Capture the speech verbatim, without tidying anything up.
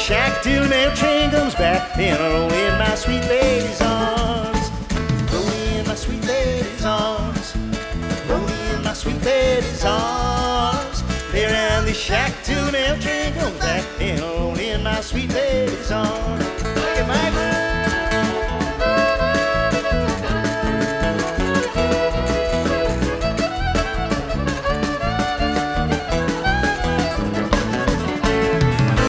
shack till the mail train comes back. And I'll roll in my sweet lady's arms. Roll in my sweet lady's arms. Roll in my sweet lady's arms. Lay around the shack till the mail train comes back.